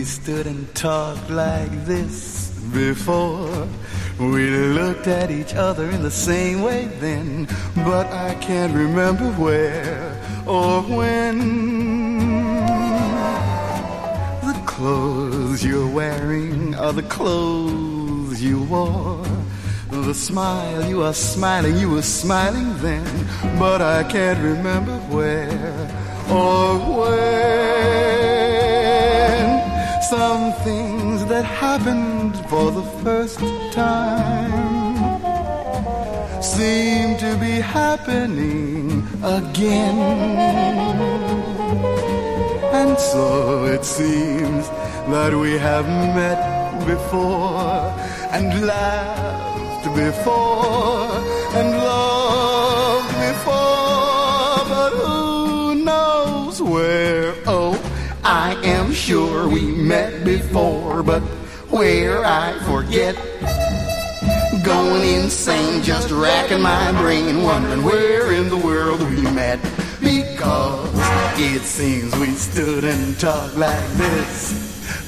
stood and talked like this before. We looked at each other in the same way then, but I can't remember where or when. The clothes you're wearing are the clothes you wore. The smile you are smiling, you were smiling then, but I can't remember where or when. Some things that happened for the first time seem to be happening again. And so it seems that we have met before and laughed before and loved before, but who knows where? Oh, I am sure we met before, but where I forget. Going insane, just racking my brain, wondering where in the world we met. Because it seems we stood and talked like this